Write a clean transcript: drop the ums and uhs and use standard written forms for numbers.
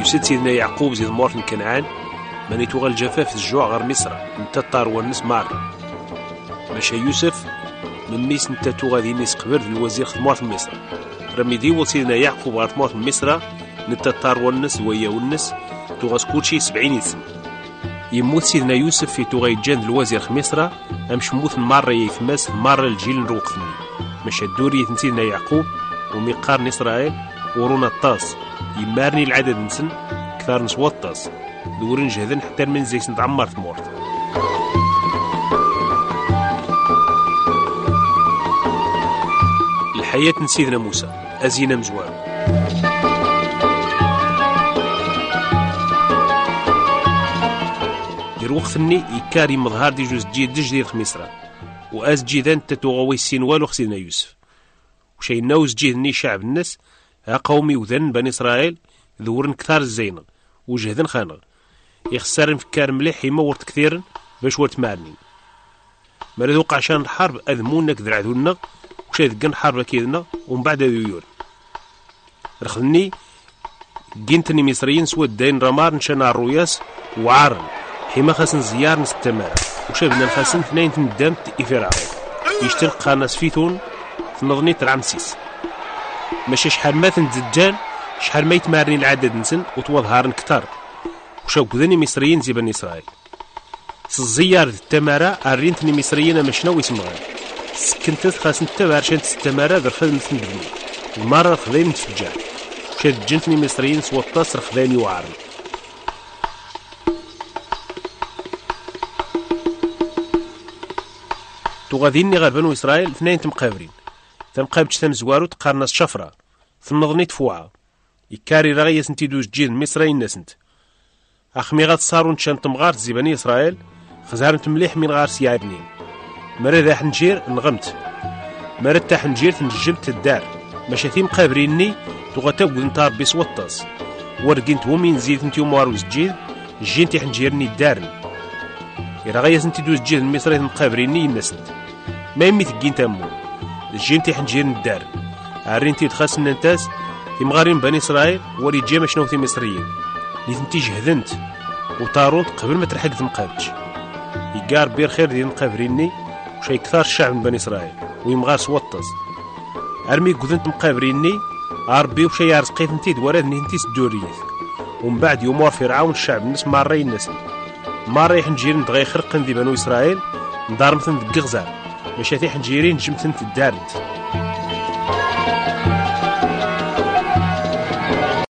يسد سيدنا يعقوب زيد مورث كنعان ماني توغل الجفاف الجوع غير مصر انت الطار والنس مار ماشا يوسف من ميس انت توغادي نيس قبر في الوزير خدمار في مصر رمي ديول سيدنا يعقوب غير تمور في مصر نتا الطار والنس ويا والنس توغاس كلشي 70 سنة يموت سيدنا يوسف في توغاي جان الوزير في مصر امش موت المارة يثماس المارة الجيل نروقثني ماشا الدورية سيدنا يعقوب ومقارن إسرائيل ورونا الطاس يمارني العدد نسن كثار نسوى الطاس دورين جهدن حتى من زي سنتعمر في مورت الحياة نسيدنا موسى أزينا مزوار دير وقتني يكاري مظهر دي جوز جيد دير في مصر وأز جيدان تتوغوي السينوال وخسيدنا يوسف وشي نوز جيدني شعب الناس ها قومي وذن بني إسرائيل ذورن كثار الزينة وجهدن خانغ يخسرن فكار مليح يمورت كثيرا باش ورت معني مريد وقع عشان الحرب أذمونك ذرعذونا وشي ذقن حرب كيدنا ومن بعد ذيور رخلني جينتني مصريين سود داين رمار نشانا الروياس وعارن حيما خاصن زيار نس التمارة وشافنا الخاصن اثنين تندام إفراعو يشترق قاناس فيتون في نظنية رمسيس ماشي شحال ما تنزجان شحال ما يتمارني العدد نسن وتوظهارن كتار وشاو كذاني مصريين زي بني إسرائيل الزيار التمارة أرينتني مصريين مشناو يسمغان سكنتت خاصن التمارشان التمارة ذا خدمة نبني المرة خذين نتفجع وشاد جنتني مصريين سوا الطاس رخذاني وعارن تغاديني غير بنو إسرائيل اثنين تمقابرين تمقابتش تمزوارو تقارناس شفرة ثم فوعة يكاري رغيس انتي دوز جيد مصريين ناسنت أخمي غاد صارو نشان تمغار زي بني إسرائيل خزارن تمليح من غار سيعبنين مرة ذا حنجير نغمت مرة تا حنجير تنجمت الدار ماشا ثيم قابريني تغتاب نتار بيس وطاس ورقينت ومين زيد انتي ومواروز جيد جينتي حنجيرني الدارن رغيس انتي دوز جيد المصريين مقابريني ناسنت ما يمي تقين تامو جينتي حنجير الدار عرينتي تخاص الناس تمغارين بني إسرائيل وري جيما شنو في مصريين اللي تنتي جهدنت وطارونت قبل ما ترحق تمقابتش يقار بير خير ديال مقابريني وشي كثار الشعب من بني إسرائيل ويمغار سوطز ارمي قذنت مقابريني عربي وشي يرزقيت انتي دوارد نتي سدوريث ومن بعد يومور فرعون الشعب الناس ماري الناس ماري حنجير ندغي خرقن دي بنو إسرائيل ندارمتن دقي غزال ماشي حنجيرين جمتن الدارت